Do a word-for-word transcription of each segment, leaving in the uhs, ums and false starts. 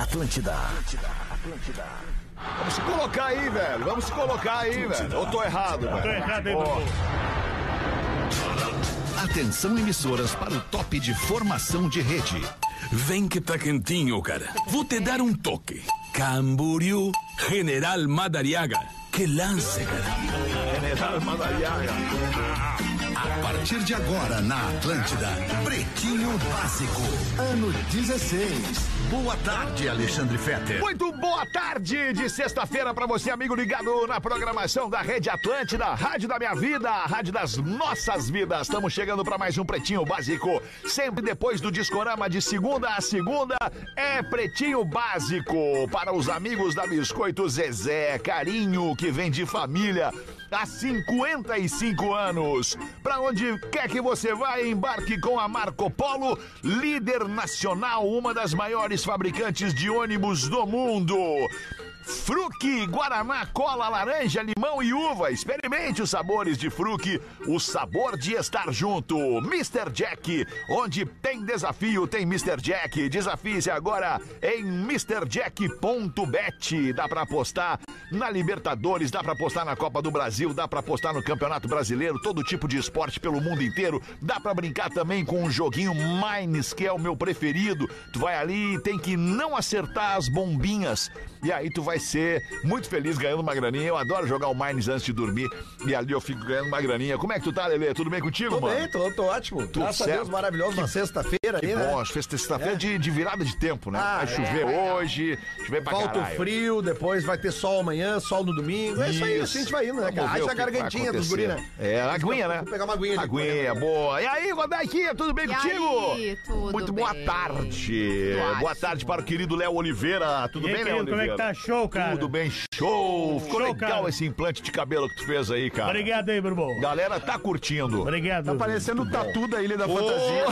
Atlântida. Atlântida. Atlântida. Vamos se colocar aí, velho. Vamos se colocar aí, velho. Eu tô errado, velho. Tô errado aí, oh. Atenção, emissoras, para o top de formação de rede. Vem que tá quentinho, cara. Vou te dar um toque. Camboriú, General Madariaga. Que lance, cara. General Madariaga. A partir de agora, na Atlântida, Pretinho Básico, ano dezesseis. Boa tarde, Alexandre Fetter. Muito boa tarde de sexta-feira pra você, amigo ligado na programação da Rede Atlântida, Rádio da Minha Vida, a Rádio das Nossas Vidas. Estamos chegando pra mais um Pretinho Básico. Sempre depois do Discorama de segunda a segunda, é Pretinho Básico. Para os amigos da Biscoito Zezé, carinho que vem de família há cinquenta e cinco anos. Pra onde quer que você vá, embarque com a Marco Polo, líder nacional, uma das maiores fabricantes de ônibus do mundo. Fruque, Guaraná, cola, laranja, limão e uva. Experimente os sabores de Fruque, o sabor de estar junto. mister Jack, onde tem desafio, tem mister Jack. Desafie-se agora em mister jack ponto bet. Dá pra apostar na Libertadores, dá pra apostar na Copa do Brasil, dá pra apostar no Campeonato Brasileiro, todo tipo de esporte pelo mundo inteiro. Dá pra brincar também com um joguinho Mines, que é o meu preferido. Tu vai ali e tem que não acertar as bombinhas. E aí tu vai ser muito feliz ganhando uma graninha. Eu adoro jogar o Mines antes de dormir. E ali eu fico ganhando uma graninha. Como é que tu tá, Lelê? Tudo bem contigo, tô mano? Tô bem, tô, tô ótimo. Tudo Graças certo. a Deus, maravilhoso. Uma sexta-feira aí, né? Bom, acho que sexta-feira é. de, de virada de tempo, né? Ah, vai chover é. hoje, chover pra Volta caralho. o frio, depois vai ter sol amanhã, sol no domingo. É isso aí, assim a gente vai indo, né, cara? Haja a gargantinha dos guri, né? É, a aguinha, né? Vou pegar uma aguinha. Aguinha, boa. E aí, Robertinha, tudo bem e contigo? Aí, tudo Muito bem. boa tarde. Tudo boa ótimo. tarde para o querido Léo Oliveira. Tudo e bem, aí, Léo querido, Oliveira? como é que tá? Show, cara? Tudo bem, show. Ficou Show, legal cara. esse implante de cabelo que tu fez aí, cara. Obrigado aí, meu irmão. Galera tá curtindo. Obrigado. Tá parecendo o tatu da Ilha da Oh. Fantasia.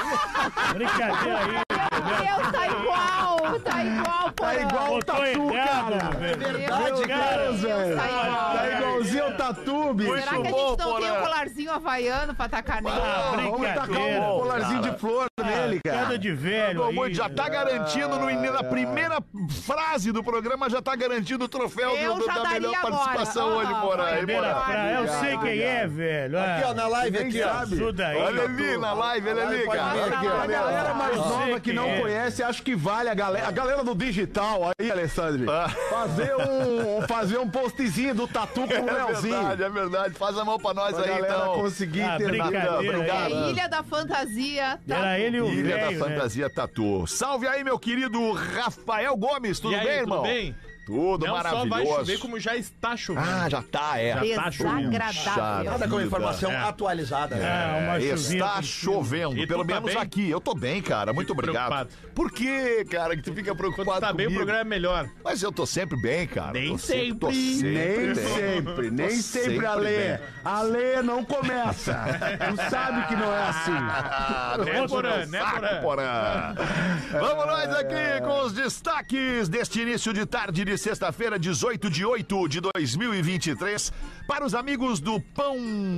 Brincadeira aí. Meu Deus, tá igual, tá igual, pô. Tá igual o Botou tatu, errado, cara. velho. Verdade, Meu cara. Deus, velho. tá igual. Tá igualzinho o tatu, bicho. Será que a gente bom, não tem Porã. um colarzinho havaiano pra tacar nele? Ah, Vamos tacar brincadeira. um colarzinho de flor nele, Cada cara. de velho aí. Já tá garantindo no início, na primeira frase do programa, já tá garantindo o troféu Eu do, já da daria melhor agora. participação Ah, hoje, Porã. Aí, Primeira Porã. fra- Eu sei quem é, velho. Aqui, ó, na live, Nem aqui, ó. sabe. Ajuda aí. Olha ali na live, olha ali, Pode cara. vir aqui, ó. A galera mais Eu sei nova que quem não é. conhece, acho que vale a galera, a galera do digital aí, Alessandro, Ah. fazer um, fazer um postzinho do tatu com o É Leozinho. verdade, é verdade. Faz a mão pra nós Pra aí, galera então. conseguir Ah, entender. brincadeira Obrigado. É Ilha da Fantasia. Tá Era ele e o Ilha velho, da né? Fantasia Tatu. Salve aí, meu querido Rafael Gomes. Tudo E aí, bem, tudo irmão? bem? Tudo Não maravilhoso. só vai chover, como já está chovendo. Ah, já tá, é. Já tá chovendo. Desagradável. Nada com informação É. atualizada. né? Ah, uma chuvinha Está por cima. chovendo, E tu pelo tá menos bem? aqui. Eu tô bem, cara. Muito obrigado. preocupado. Por que, cara, que tu fica preocupado Quando tá bem, o comigo? programa é melhor. Mas eu tô sempre bem, cara. Nem Tô sempre. Tô sempre. sempre Nem bem. sempre, nem Tô sempre, Alê. bem. Alê não começa. Tu sabe que não é assim. Ah, Né, não Porã? enche o Né, saco, Porã? Porã? Vamos nós aqui com os destaques deste início de tarde de sexta-feira, dezoito de oito de dois mil e vinte e três. Para os amigos do Pão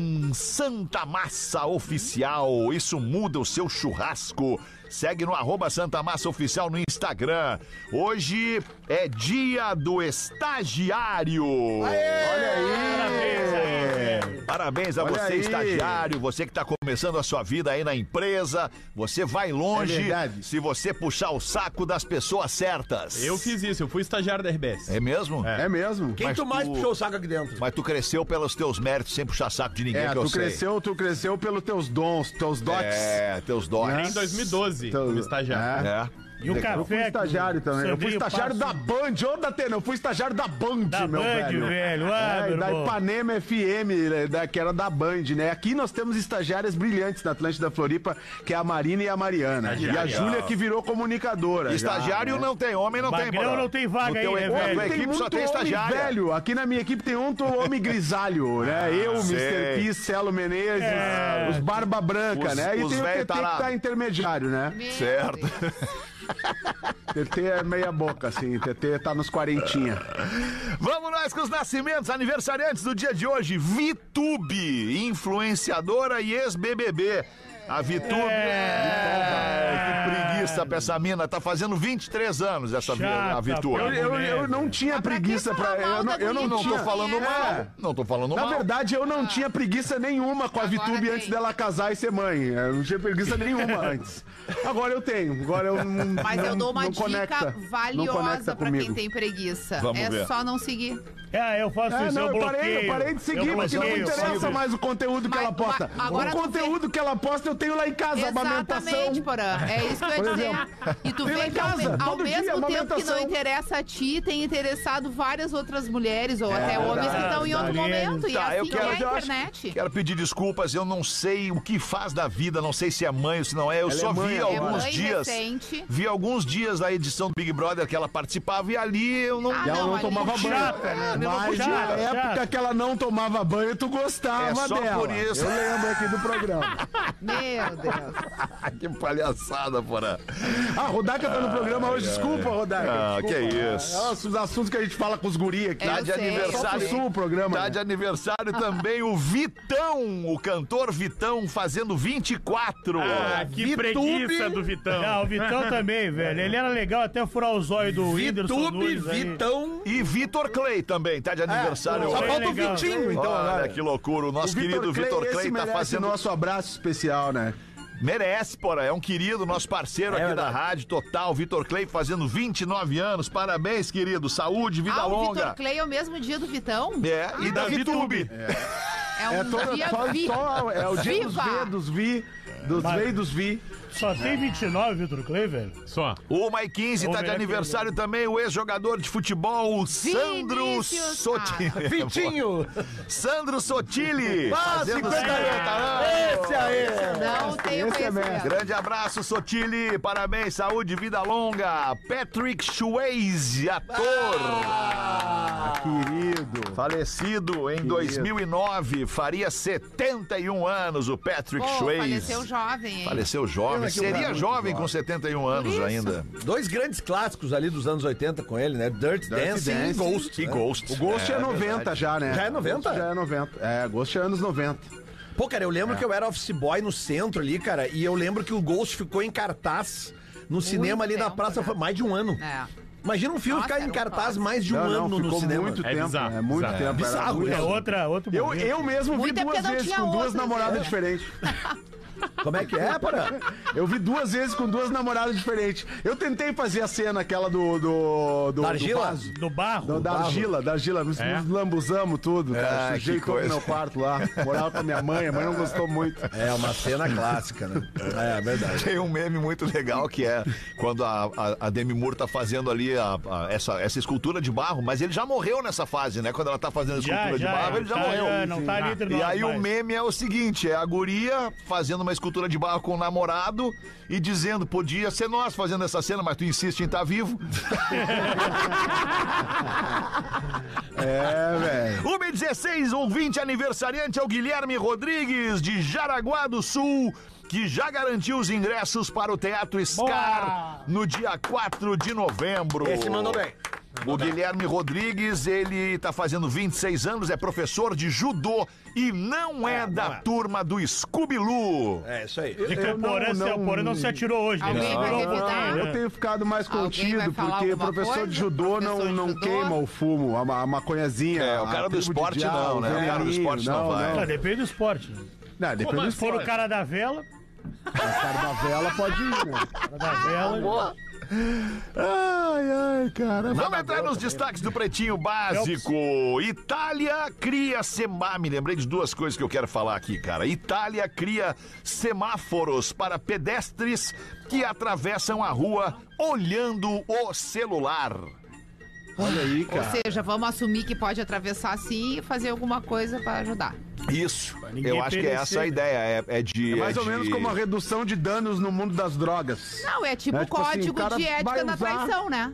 Santa Massa Oficial, isso muda o seu churrasco. Segue no arroba Santa Massa Oficial no Instagram. Hoje é dia do estagiário. Olha aí. Parabéns aí, velho. Parabéns a Olha você, aí. estagiário, você que está começando a sua vida aí na empresa. Você vai É longe verdade. se você puxar o saco das pessoas certas. Eu fiz isso, eu fui estagiário da R B S. É mesmo? É mesmo? Quem Mas tu mais tu- puxou o saco aqui dentro? Mas tu cresceu pelos teus méritos, sem puxar saco de ninguém, É, que eu tu sei. cresceu, tu cresceu pelos teus dons, teus dotes. É, teus dotes. Em dois mil e doze, Então, como estagiário. é. É. E o café. Eu fui estagiário que o também. Eu fui Sandrinho estagiário passa- da Band, ô Datena, eu fui estagiário da Band, Da meu Band, velho. velho. Ah, É, meu e da irmão. Ipanema F M, né, da, que era da Band, né? Aqui nós temos estagiárias brilhantes na Atlântida Floripa, que é a Marina e a Mariana. E a Júlia, que virou comunicadora. já, Estagiário né? não tem, homem não tem, Magrão Porã. não tem vaga No aí, teu né, equipe- velho? tua Tem equipe muito só tem homem estagiário. velho. Aqui na minha equipe tem um homem grisalho, né? Eu, Sei. mister P, Celo Menezes, É. os Barba Branca, Os- né? E os tem o velho T T tá lá. que tá intermediário, né? Meu Certo. Deus. T T é meia boca, assim. T T tá nos quarentinha. Vamos nós com os nascimentos aniversariantes do dia de hoje. Vitube, influenciadora e ex-B B B. A Vitube. É, que preguiça pra essa mina. Tá fazendo vinte e três anos essa vi- a Chata, Vitor. Eu, eu, eu não tinha Mas pra que preguiça falar pra. Eu mal não, da eu não, guria? Não tinha. tô falando É. mal. Não tô falando Na mal. verdade, eu não tinha preguiça nenhuma com a Agora Vitube tem. antes dela casar e ser mãe. Eu não tinha preguiça nenhuma antes. Agora eu tenho. Agora eu não. Mas eu não- dou uma não dica conecta, não valiosa conecta pra comigo. quem tem preguiça. Vamos é ver. só não seguir. É, eu faço É, isso, não, eu eu bloqueio. parei, eu parei de seguir, eu porque não me bloqueio, interessa sigo. mais o conteúdo que Mas- ela posta. mas agora o tu conteúdo que ela posta eu tenho lá em casa, amamentação. Exatamente, Porã. É isso que eu ia Por dizer. exemplo. E tu Tem lá vê em que ao, casa, me- ao todo dia, mesmo tempo que não amamentação. interessa a ti, tem interessado várias outras mulheres ou até homens que estão em outro verdade. momento. E Tá, eu assim quero- é a eu acho- internet. Quero pedir desculpas, eu não sei o que faz da vida, não sei se é mãe ou se não é. Eu Ela só é mãe vi agora. É alguns mãe dias. recente. Vi alguns dias da edição do Big Brother que ela participava e ali eu não. Ah, E ela não, Não, ali- tomava banho. Chata, né? Mas Chata, na época chata. que ela não tomava banho, tu gostava É só dela. por isso. Eu lembro aqui do programa. Meu Deus. Que palhaçada, porra. Ah, Rodaica tá no programa hoje. Desculpa, Rodaica. Ah, desculpa. que isso. É, os assuntos que a gente fala com os guri aqui. Tá Eu de sei, aniversário. eu sei. Sul o programa. Tá né? de aniversário também o Vitão, o cantor Vitão, fazendo vinte e quatro. Ah, que preguiça do Vitão. Ah, o Vitão também, velho. Ele era legal até furar o zóio do Whindersson Vitube, Nunes aí. Vitão. E Vitor Clay também, tá de aniversário. pô, Só Bem falta o legal. Vitinho, então, Olha agora. que loucura, o nosso O querido Vitor Clay esse tá merece fazendo... nosso abraço especial, né? Merece, porra, é um querido, nosso parceiro aqui da Rádio Total, Vitor Clay fazendo vinte e nove anos, parabéns, querido, saúde, vida Ah, o longa. Vitor Clay é o mesmo dia do Vitão? É, e da Vitube. É um É, todo, dia só, vi. só- é o dia Viva! dos V, dos Vi, dos Mas- V e dos Vi. Só tem vinte e nove, Vitor Clay, velho. Só. Uma e quinze, Ô, tá de velho, aniversário também o ex-jogador de futebol, o Sandro Vinícius. Sotili. Ah, Vitinho. Sandro Sotili. Ah, fazendo cinquenta cinquenta anos. Esse aí. Não tenho esse é conhecimento. Grande abraço, Sotili. Parabéns, saúde, vida longa. Patrick Swayze, ator. Ah, querido. Falecido em dois mil e nove, faria setenta e um anos o Patrick Pô, Swayze. faleceu jovem, hein? Faleceu jovem. Pena que o cara Seria é muito jovem jovem. com setenta e um anos Isso. ainda. Dois grandes clássicos ali dos anos oitenta com ele, né? Dirty, Dancing e Dancing. Ghost. E né? Ghost. O Ghost é, noventa já, né? Já é noventa? Ghost já é noventa. É, Ghost é anos noventa. Pô, cara, eu lembro que eu era office boy no centro ali, cara, e eu lembro que o Ghost ficou em cartaz no cinema ali na tempo, praça, né? foi mais de um ano. É. Imagina um filme Nossa, ficar era em um cartaz clássico. mais de um Não, não, ano no ficou cinema. muito É tempo. bizarro, é muito bizarro. tempo. era Bizarro, muito É isso. outra, outro Eu, momento. eu mesmo vi Muito é duas porque não vezes tinha com duas outras, namoradas né? diferentes. Como é que é, para? Eu vi duas vezes com duas namoradas diferentes. Eu tentei fazer a cena, aquela do. do, do Da argila? do vaso. Do barro. Do- da argila, da argila. Nos, É? nos lambuzamos tudo, cara. Ah, Sujei que todo coisa. no meu quarto lá. Morava com a minha mãe, a mãe não gostou muito. É uma cena clássica, né? É, verdade. Tem um meme muito legal que é quando a, a, a Demi Moore tá fazendo ali a- a- essa, essa escultura de barro, mas ele já morreu nessa fase, né? Quando ela tá fazendo a Já, escultura já, de barro, ele já tá, morreu. já não tá ali entre E nós aí o mais. meme é o seguinte: é a guria fazendo uma escultura de barro com o namorado e dizendo, podia ser nós fazendo essa cena, mas tu insiste em estar vivo. É, velho. uma e dezesseis, ouvinte aniversariante é o Guilherme Rodrigues, de Jaraguá do Sul, que já garantiu os ingressos para o Teatro Scar no dia quatro de novembro. Esse mandou bem. O Guilherme Rodrigues, ele tá fazendo vinte e seis anos, é professor de judô e não é da turma do Scooby-Loo. É, isso aí. De que Eu o Porã, não- se- o Porã não se atirou hoje. né? Alguém Ele vai segurou um revidar? pouquinho, Eu né? tenho ficado mais Alguém contido, vai falar porque alguma professor coisa? de judô não, Professor de não judô? queima o fumo, a, ma- a maconhazinha. É, o a cara do tribo de esporte diabo, não, né? O cara do veneninho, esporte não vai. Ah, depende do esporte. Não, depende Como do Se for esporte. o cara da vela, O cara da vela pode ir, né? o cara da vela... Ai, ai, cara. Vamos entrar nos destaques do Pretinho Básico. Itália cria semáforos. Me lembrei de duas coisas que eu quero falar aqui, cara. Itália cria semáforos para pedestres que atravessam a rua olhando o celular. Olha aí, Ou cara. seja, vamos assumir que pode atravessar assim e fazer alguma coisa pra ajudar. Isso. ninguém Eu acho que é perecer, essa a né? ideia. É, é de. É mais é ou de- menos como a redução de danos no mundo das drogas. Não, é tipo É, tipo assim, código o cara de vai ética na usar- traição, né?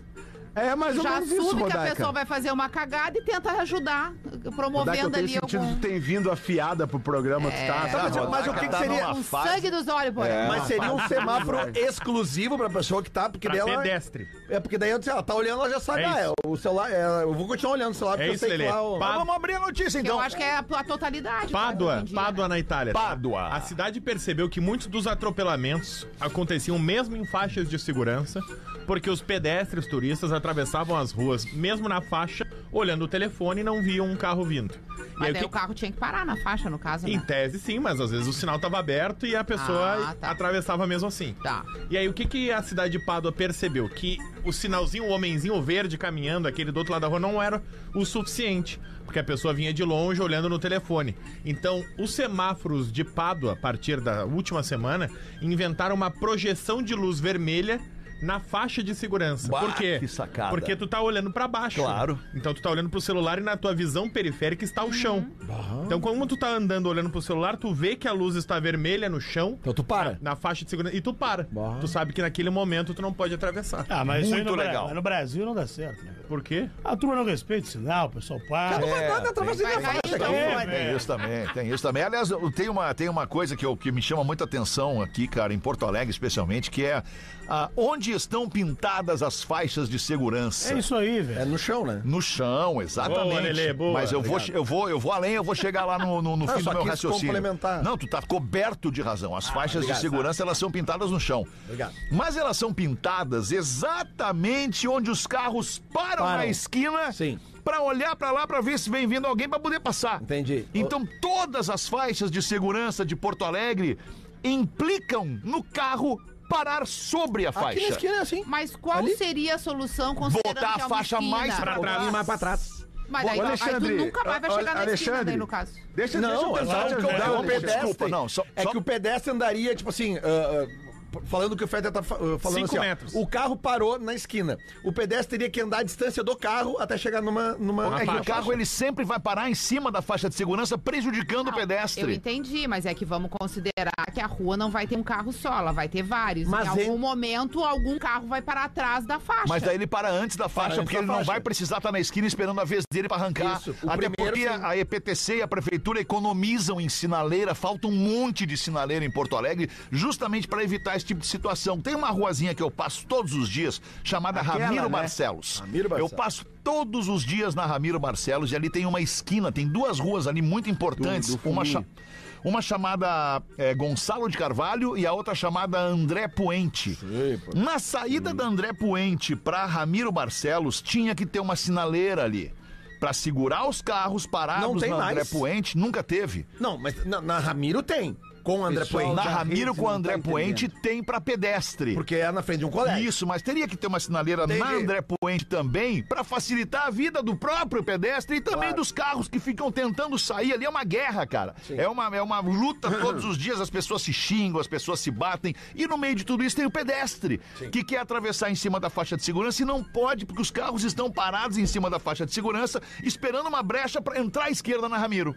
É, mais ou Já menos isso, assume que a Rodaica. pessoa vai fazer uma cagada e tenta ajudar, Rodaica, promovendo eu tenho ali sentido algum... que tu tem vindo afiada pro programa, tu tá... Tá, mas, mas o que, que tá seria... numa Com fase- sangue dos olhos, pô. Mas seria um semáforo exclusivo pra pessoa que tá, porque Pra daí ela... pedestre. É, porque daí ela tá olhando, ela já sabe, É ah, é, isso. o celular, é, eu vou continuar olhando o celular, porque É eu isso, sei que Lelê. lá... O... Pá- Mas vamos abrir a notícia Que então. eu acho que é a, a totalidade. Pádua, hoje em dia, Pádua né? na Itália. Pádua. A cidade percebeu que muitos dos atropelamentos aconteciam mesmo em faixas de segurança, porque os pedestres turistas atravessavam as ruas, mesmo na faixa, olhando o telefone e não viam um carro vindo. E Mas aí, daí o o que... carro tinha que parar na faixa, no caso, Em né? tese, sim, mas às vezes o sinal estava aberto e a pessoa Ah, tá. atravessava mesmo assim. Tá. E aí, o que, que a cidade de Pádua percebeu? Que o sinalzinho, o homenzinho verde caminhando, aquele do outro lado da rua, não era o suficiente. Porque a pessoa vinha de longe olhando no telefone. Então, os semáforos de Pádua, a partir da última semana, inventaram uma projeção de luz vermelha na faixa de segurança. Bah, Por quê? que sacada. Porque tu tá olhando pra baixo. Claro. Então tu tá olhando pro celular e na tua visão periférica está o chão. Então como tu tá andando olhando pro celular, tu vê que a luz está vermelha no chão. Então tu para. Na, na faixa de segurança. E tu para. Tu sabe que naquele momento tu não pode atravessar. Ah, mas isso aí Muito no, Bra- legal. mas no Brasil não dá certo, né? Por quê? A turma não respeita o sinal, o pessoal para. Não vai nada, atravessa Vai a cair, faixa então, aqui. pode. Tem isso também, tem isso também. Aliás, eu- tem uma, tem uma coisa que, eu, que me chama muita atenção aqui, cara, em Porto Alegre especialmente, que é ah, onde estão pintadas as faixas de segurança. É isso aí, É velho. no chão, né? No chão, exatamente. Boa, Lelê, boa. Mas eu vou, eu, vou, eu vou além, eu vou chegar lá no, no, no Ah, fim só do meu quis raciocínio. complementar. Não, tu tá coberto de razão. As faixas obrigado, de segurança, elas são pintadas no chão. Obrigado. Mas elas são pintadas exatamente onde os carros param, Param. na esquina. Sim. Pra olhar pra lá pra ver se vem vindo alguém pra poder passar. Entendi. Então todas as faixas de segurança de Porto Alegre implicam no carro parar sobre a Aqui na faixa. esquina é assim. Mas qual Ali? seria a solução considerando Botar a que é uma faixa esquina? mais pra Pra trás. E mais pra trás. Mas daí, Ô, aí tu Alexandre, nunca mais vai ó, chegar na esquina Alexandre, daí, no caso. Deixa, Não, deixa eu tentar é te só que o- ajudar, é o Alexandre. pedestre. Desculpa, não, só- é só- que o pedestre andaria, tipo assim, ah, ah, falando o que o Feder tá fa- ah, falando Cinco assim, ó, metros. o carro parou na esquina. O pedestre teria que andar a distância do carro até chegar numa... numa É que o faixa. carro ele sempre vai parar em cima da faixa de segurança, prejudicando o Eu pedestre. entendi, mas é que vamos considerar que a rua não vai ter um carro só, ela vai ter vários. Mas em algum em- momento, algum carro vai parar atrás da faixa. Mas daí ele para antes da faixa, antes porque da ele não faixa. vai precisar estar na esquina esperando a vez dele para arrancar. Isso, o Até primeiro, porque sim. a E P T C e a prefeitura economizam em sinaleira, falta um monte de sinaleira em Porto Alegre, justamente para evitar esse tipo de situação. Tem uma ruazinha que eu passo todos os dias, chamada Aquela, Ramiro né? Barcelos. Ramiro Barcelos. Eu passo todos os dias na Ramiro Barcelos e ali tem uma esquina, tem duas ruas ali muito importantes. Do- do uma, Fuminho. cha- uma chamada é, Gonçalo de Carvalho e a outra chamada André Puente. Na saída da André Puente para Ramiro Barcelos, tinha que ter uma sinaleira ali. Pra segurar os carros parados Não tem na André mais. Puente, nunca teve. Não, mas na, na Ramiro tem, com o André Pessoal, Puente. Na da Ramiro rede com a não André tá Puente entendendo. tem pra pedestre. Porque é na frente de um colégio. Isso, mas teria que ter uma sinaleira na Entendi. André Puente também pra facilitar a vida do próprio pedestre e também Claro. dos carros que ficam tentando sair ali. É uma guerra, cara. É uma, é uma luta todos os dias. As pessoas se xingam, as pessoas se batem. E no meio de tudo isso tem o pedestre que quer atravessar em cima da faixa de segurança e não pode porque os carros estão parados em cima da faixa de segurança esperando uma brecha pra entrar à esquerda na Ramiro.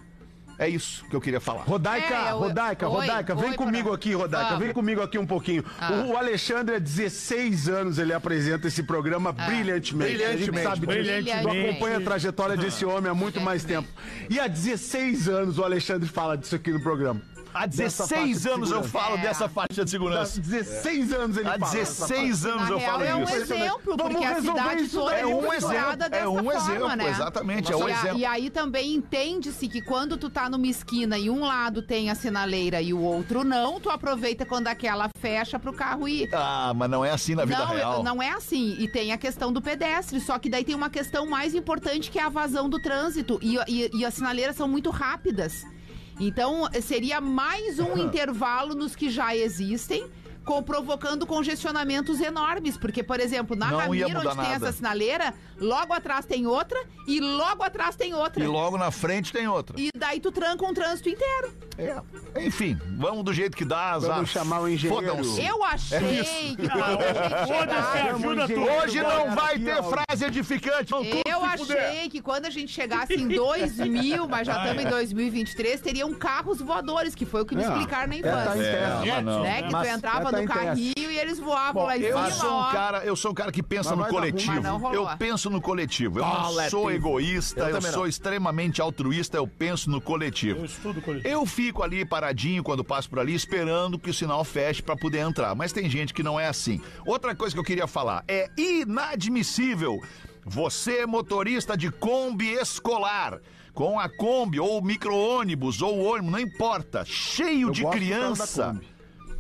É isso que eu queria falar. Rodaica, É, eu- Rodaica, Oi, Rodaica, vem oi, comigo Porã. aqui, Rodaica, Vamos. vem comigo aqui um pouquinho. Ah. O, o Alexandre, há dezesseis anos, ele apresenta esse programa brilhantemente. Brilhantemente, A gente sabe disso. brilhantemente. Tu acompanha a trajetória desse homem há muito mais tempo. E há dezesseis anos o Alexandre fala disso aqui no programa. Há Dessa dezesseis faixa de anos eu segurança. falo É. dessa faixa de Há segurança. dezesseis anos ele Há fala. dezesseis anos Na eu real, falo é um disso. exemplo, Vamos porque a resolver cidade isso toda daí. É um estruturada exemplo, dessa é um forma, exemplo, né? exatamente, é um e, a- exemplo. e aí também entende-se que quando tu tá numa esquina e um lado tem a sinaleira e o outro não, tu aproveita quando aquela fecha pro carro ir. Ah, mas não é assim na vida não, real. não é assim. E tem a questão do pedestre. Só que daí tem uma questão mais importante que é a vazão do trânsito. E, e- e as sinaleiras são muito rápidas. Então, seria mais um intervalo nos que já existem, com, provocando congestionamentos enormes. Porque, por exemplo, na Não ia Ramiro, mudar onde tem nada. essa sinaleira, logo atrás tem outra e logo atrás tem outra. E logo na frente tem outra. E daí tu tranca um trânsito inteiro. É. Enfim, vamos do jeito que dá, azar. Vamos chamar o engenheiro. Fodam-se. Eu achei que pra hoje a gente Foda-se, chegar... ajuda tu. Hoje não vai ter frase edificante. Vão todos Eu se achei achei que quando a gente chegasse em dois mil, mas já estamos em dois mil e vinte e três, teriam carros voadores, que foi o que me É. explicaram na É, tá em infância. teste. mas não. Né? Que Mas tu entrava tá no em teste. carrinho e eles voavam lá em Eu cima, sou um ó. cara, eu sou um cara que pensa Mas no vai dar ruim. coletivo. Mas não rolou. Eu penso no coletivo. Eu não Coletivo. sou egoísta, Eu eu, também sou não. extremamente altruísta, eu penso no coletivo. Eu estudo coletivo. Eu fico ali paradinho quando passo por ali, esperando que o sinal feche pra poder entrar. Mas tem gente que não é assim. Outra coisa que eu queria falar é inadmissível. Você, motorista de Kombi escolar, com a Kombi ou micro-ônibus ou ônibus, não importa, cheio Eu de gosto do carro da criança, Kombi.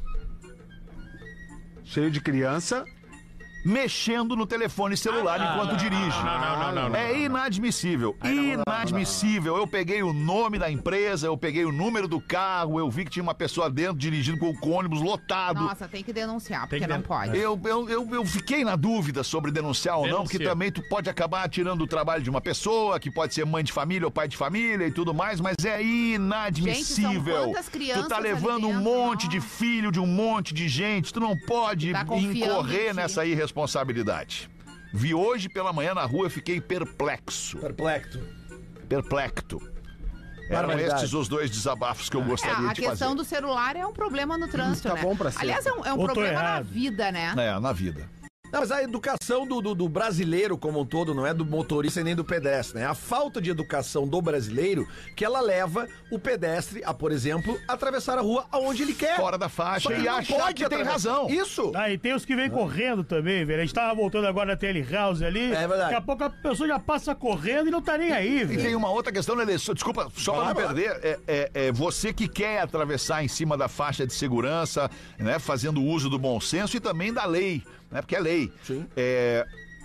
Cheio de criança. mexendo no telefone celular enquanto dirige. Não, não, não, não, não. É inadmissível, inadmissível. Eu peguei o nome da empresa, eu peguei o número do carro, eu vi que tinha uma pessoa dentro dirigindo com o ônibus lotado. Nossa, tem que denunciar, porque Tem que não den- pode. Eu, eu, eu, eu fiquei na dúvida sobre denunciar ou não, porque Denuncia. também tu pode acabar tirando o trabalho de uma pessoa, que pode ser mãe de família ou pai de família e tudo mais, mas é inadmissível. Gente, são quantas crianças tu tá ali levando um dentro? monte de Nossa. filho de um monte de gente, tu não pode Tá confiando incorrer em ti. nessa irresponsabilidade. Vi hoje pela manhã na rua, eu fiquei perplexo. Perplexo. Perplexo. Eram Barbaridade. estes os dois desabafos que eu É, gostaria a de questão fazer. do celular é um problema no trânsito, Tá né? bom pra ser. Aliás, é um, é um Ou tô problema na errado. vida, né? É, na vida. Não, mas a educação do, do, do brasileiro como um todo não é do motorista e nem do pedestre, né? A falta de educação do brasileiro que ela leva o pedestre a, por exemplo, atravessar a rua aonde ele quer. Fora da faixa Só que e não achar pode que tem atravessar. razão. Isso. Ah, e tem os que vêm correndo também, velho. A gente tava voltando agora na T L House ali. É verdade. Daqui a pouco a pessoa já passa correndo e não tá nem aí, E tem velho. uma outra questão, Lelê, só- desculpa, só Vai pra lá, não vai lá. perder, é, é- é você que quer atravessar em cima da faixa de segurança, né, fazendo uso do bom senso e também da lei, né, porque é lei. Sim. É,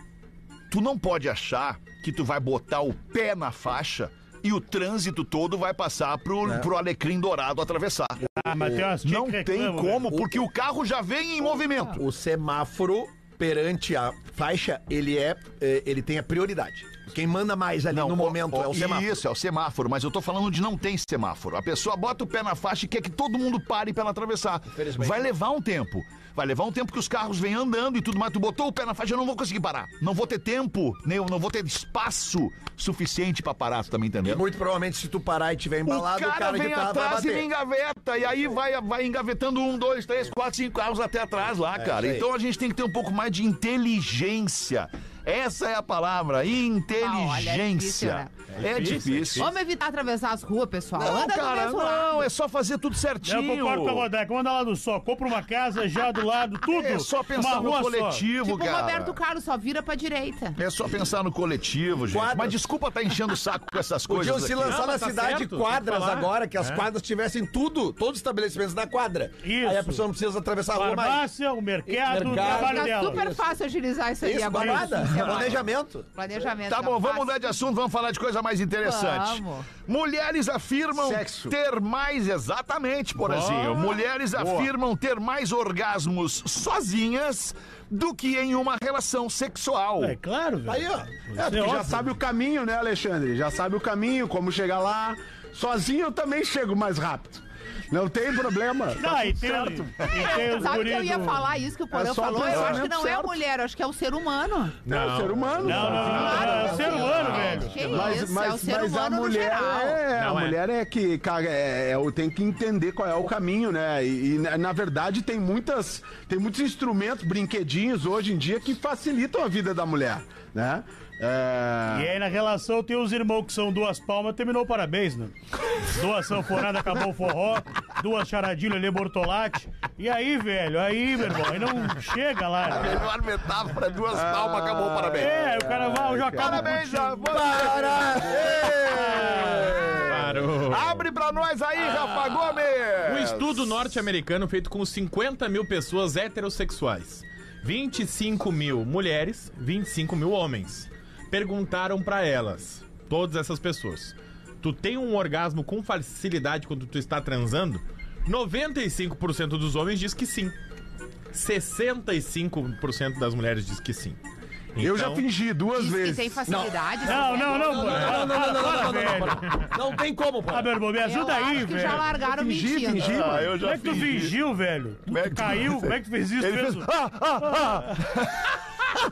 tu não pode achar que tu vai botar o pé na faixa e o trânsito todo vai passar pro, É. pro alecrim dourado atravessar. Ah, mas tem umas tia Não que tem reclamam, como, velho. porque o carro já vem em movimento. O semáforo perante a faixa, ele é, é, ele tem a prioridade. Quem manda mais ali no momento ó, é o semáforo. Isso, é o semáforo, mas eu tô falando de não tem semáforo. A pessoa bota o pé na faixa e quer que todo mundo pare pra ela atravessar. Infelizmente. Vai levar um tempo. Vai levar um tempo que os carros vêm andando e tudo mais. Tu botou o pé na faixa, eu não vou conseguir parar. Não vou ter tempo, nem eu não vou ter espaço suficiente pra parar, tu tá me E entendendo? muito provavelmente, se tu parar e tiver embalado, o cara, de vem trás vai atrás e bater. me engaveta. E aí vai, vai engavetando um, dois, três, quatro, cinco carros até atrás lá, cara. isso aí. Então a gente tem que ter um pouco mais de inteligência. Essa é a palavra, inteligência. É difícil. Vamos evitar atravessar as ruas, pessoal. Não, Anda cara, do mesmo não, lado. é só fazer tudo Eu certinho. concordo com a Rodaica. Vamos andar lá do sol. Compra uma casa já do lado, tudo. É só pensar uma no rua só. coletivo, Tipo o cara. Roberto Carlos, só vira pra direita. É só pensar no coletivo, gente. Quadras. Mas desculpa estar enchendo o saco com essas Podiam coisas se aqui. lançar Não, na mas tá cidade certo, tem quadras que falar. agora, que as É. quadras tivessem tudo, todos os estabelecimentos na quadra. Isso. Aí a pessoa não precisa atravessar a rua mais. Farmácia, o mercado, o Mercado. trabalho Fica dela. super fácil agilizar isso aí Isso, agora. nada. Isso, é Planejamento. Planejamento. Tá fica bom, vamos fácil. mudar de assunto, vamos falar de coisa mais interessante. Vamos. Mulheres afirmam Sexo. ter mais, exatamente, Porazinho. Mulheres afirmam ter mais orgasmos sozinhas do que em uma relação sexual. É claro, velho. Aí, ó. É, porque já sabe o caminho, né, Alexandre? Já sabe o caminho, como chegar lá. Sozinho eu também chego mais rápido. Não tem problema. Não, Tá e tudo tem, certo. e tem os Sabe que eu guris ia do- falar isso que o Porã É só falou? Eu acho que não é a certo. mulher, eu acho que é o ser humano. É o ser humano. Não, não, não, Claro, não, é meu o ser Deus. humano, velho. Que Mas, isso, mas, é o ser mas a humano no mulher geral. é, a Não é. mulher é que cara, é, é, tem que entender qual é o caminho, né? E, e, na, na verdade tem muitas tem muitos instrumentos, brinquedinhos hoje em dia que facilitam a vida da mulher, né? É... E aí na relação tem os irmãos que são duas palmas, terminou parabéns, né? Duas sanfonadas, acabou o forró, duas charadilhas ali, bortolate. E aí, velho, aí, meu irmão, aí não chega lá. A Né? melhor metáfora, duas palmas, acabou, parabéns. É, o cara vai, eu já acabo Parabéns, contigo. a você. Parou. Abre pra nós aí, Rafa Gomes. Um estudo norte-americano feito com cinquenta mil pessoas heterossexuais. vinte e cinco mil mulheres, vinte e cinco mil homens. Perguntaram pra elas, todas essas pessoas, tu tem um orgasmo com facilidade quando tu está transando? noventa e cinco por cento dos homens diz que sim. sessenta e cinco por cento das mulheres diz que sim. Eu já Então, fingi duas Diz que vezes. tem facilidade. Não, não, não, pô. Não, não, não, não, não, não, não, não tem como, pô. Ah, meu irmão, me Eu ajuda aí, acho que velho. já largaram Fingi, mentindo. fingi, Ah, mano. eu Como já é que tu fingi. fingiu, velho? Tu é que tu- caiu? Como é que tu fez isso? Ele Fez fez... o- Ah, ah, ah.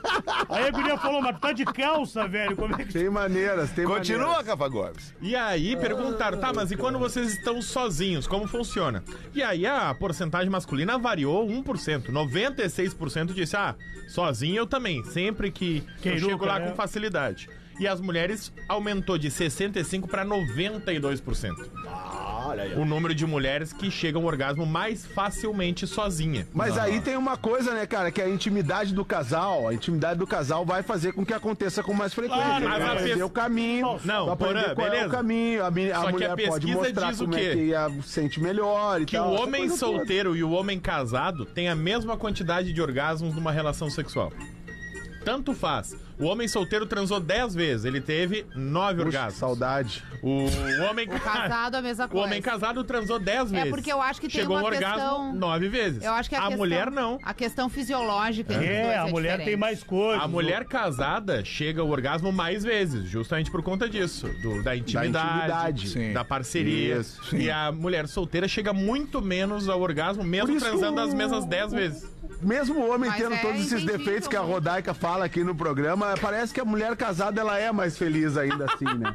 Aí a guria falou, mas tu tá de calça, velho. Como é que... Tem maneiras, tem Continua, maneiras. Rafa Gomes. E aí perguntaram, tá, mas e quando vocês estão sozinhos, como funciona? E aí a porcentagem masculina variou um por cento. noventa e seis por cento disse, ah, sozinho eu também, sempre que Quem eu chego nunca, lá né? com facilidade. E as mulheres aumentou de sessenta e cinco para noventa e dois por cento. Olha aí. O número de mulheres que chegam ao orgasmo mais facilmente sozinha. Mas aí tem uma coisa, né, cara, que é a intimidade do casal, a intimidade do casal vai fazer com que aconteça com mais frequência. Claro, Vai mas a aprender pes- o caminho, Não, vai aprender Porã, qual é beleza. o caminho, a, mi- a Só que mulher a pode pesquisa mostrar diz o como é quê? que a sente melhor e Que tal, o essa homem coisa toda. solteiro e o homem casado têm a mesma quantidade de orgasmos numa relação sexual. Tanto faz. O homem solteiro transou dez vezes, ele teve nove Puxa, orgasmos. saudade. O homem O casado, a mesma O coisa. homem casado transou dez É vezes. porque eu acho que tem Chegou uma ao orgasmo questão- nove vezes. Eu acho que a, a questão, mulher não. A questão fisiológica. entre os dois É, a mulher diferente. tem mais coisas. A mulher casada chega ao orgasmo mais vezes, justamente por conta disso. do- da intimidade, intimidade. Sim. da parceria. Isso, sim. E a mulher solteira chega muito menos ao orgasmo, mesmo Por isso transando o- as mesmas dez vezes. Mesmo o homem Mas tendo é todos esses entendível, defeitos que a né? Rodaica fala aqui no programa, parece que a mulher casada ela é mais feliz ainda assim, né?